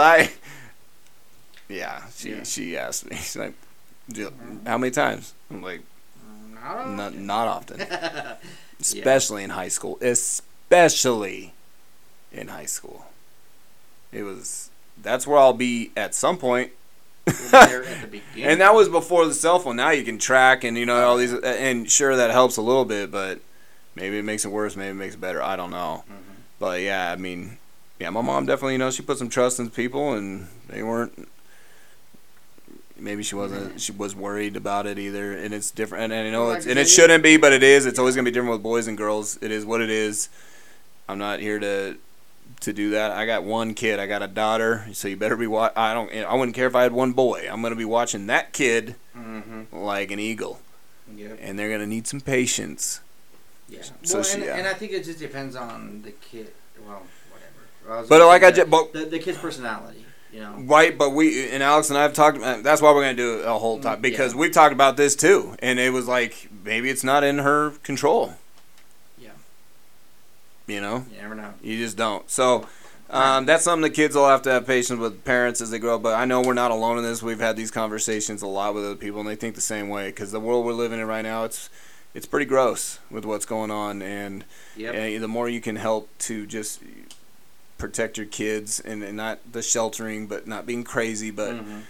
she asked me. She's like, how many times? I'm like, not often. Especially in high school. Especially in high school. That's where I'll be at some point. There at the beginning. And that was before the cell phone. Now you can track and all these, and sure that helps a little bit, but maybe it makes it worse, maybe it makes it better. I don't know. But yeah, I mean, my mom definitely, she put some trust in people, and they weren't. Maybe she wasn't. She was worried about it either, and it's different. And it shouldn't be, but it is. It's always gonna be different with boys and girls. It is what it is. I'm not here to do that. I got one kid. I got a daughter, so you better be I wouldn't care if I had one boy. I'm going to be watching that kid like an eagle. Yep. And they're going to need some patience. Yeah. So and I think it just depends on the kid. Well, whatever. But like the kid's personality, Right, but and Alex and I have talked. That's why we're going to do a whole time because we've talked about this too, and it was like maybe it's not in her control. You never know. You just don't. So that's something the kids will have to have patience with parents as they grow up. But I know we're not alone in this. We've had these conversations a lot with other people, and they think the same way. Because the world we're living in right now, it's pretty gross with what's going on. And the more you can help to just protect your kids and not the sheltering, but not being crazy, but, and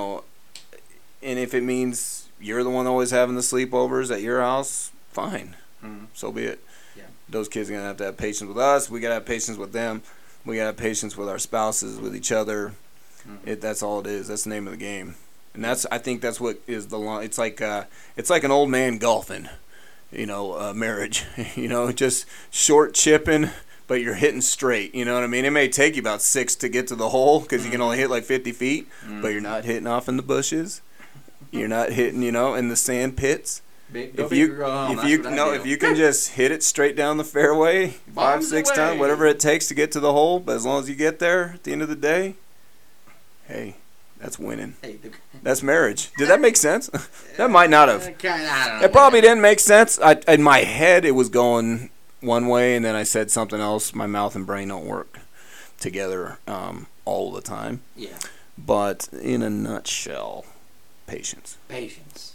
if it means you're the one always having the sleepovers at your house, fine. So be it. Those kids are going to have patience with us. We got to have patience with them. We got to have patience with our spouses, with each other. That's all it is. That's the name of the game. And I think that's what is the long. It's like an old man golfing, marriage. Just short chipping, but you're hitting straight. You know what I mean? It may take you about 6 to get to the hole because you can only hit like 50 feet, but you're not hitting off in the bushes. You're not hitting, in the sand pits. If you can just hit it straight down the fairway 5, 6 times, whatever it takes to get to the hole, but as long as you get there at the end of the day, hey, that's winning. That's marriage. Did that make sense? That might not have. It probably didn't make sense. In my head, it was going one way, and then I said something else. My mouth and brain don't work together all the time. Yeah. But in a nutshell, patience. Patience.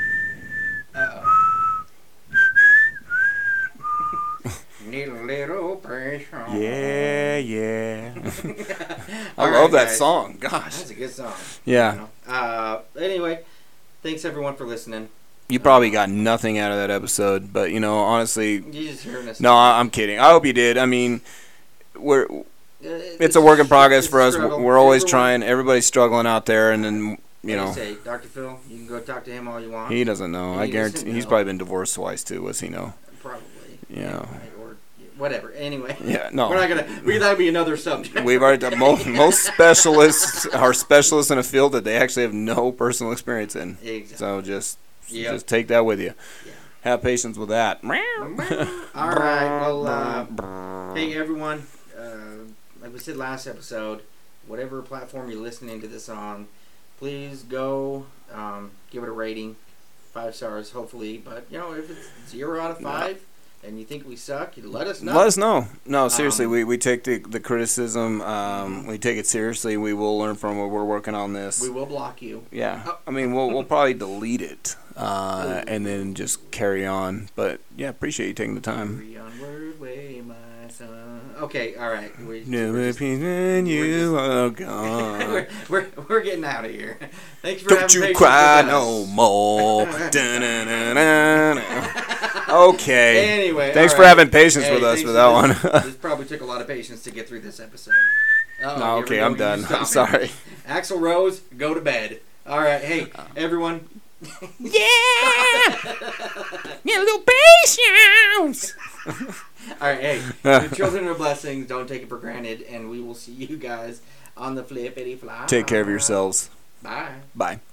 Need a little pressure. Yeah. I love that song. Gosh. That's a good song. Yeah. Anyway, thanks everyone for listening. You probably got nothing out of that episode, but honestly. You just heard us. No, I'm kidding. I hope you did. I mean, it's a work in progress for us. We're always trying. Everybody's struggling out there, and then. Say, Dr. Phil, you can go talk to him all you want. He doesn't know. I guarantee he's probably been divorced twice too. What's he know? Probably. Yeah. Or whatever. Anyway. Yeah. No. We're not gonna. That'd be another subject. We've already done most specialists are specialists in a field that they actually have no personal experience in. Exactly. So just take that with you. Yeah. Have patience with that. All right. Well, hey everyone. Like we said last episode, whatever platform you're listening to this on. Please go give it a rating, 5 stars, hopefully. But if it's 0 out of 5 and you think we suck, let us know. Let us know. No, seriously, we take the criticism. We take it seriously. We will learn from it. We're working on this. We will block you. Yeah, I mean we'll probably delete it and then just carry on. But yeah, appreciate you taking the time. Carry onward way, my son. Okay, all right. Never when you are gone. we're getting out of here. Thanks for Don't you cry no more. Okay. Anyway, thanks all for right. having patience Hey, with us thanks for that one. This probably took a lot of patience to get through this episode. Oh, No, here okay, we go. I'm You done. stop I'm it. sorry. Axl Rose, go to bed. All right, hey everyone. Yeah! Get a little patience! All right, hey, the children are blessings. Don't take it for granted, and we will see you guys on the flippity flop. Take care of yourselves. Bye. Bye.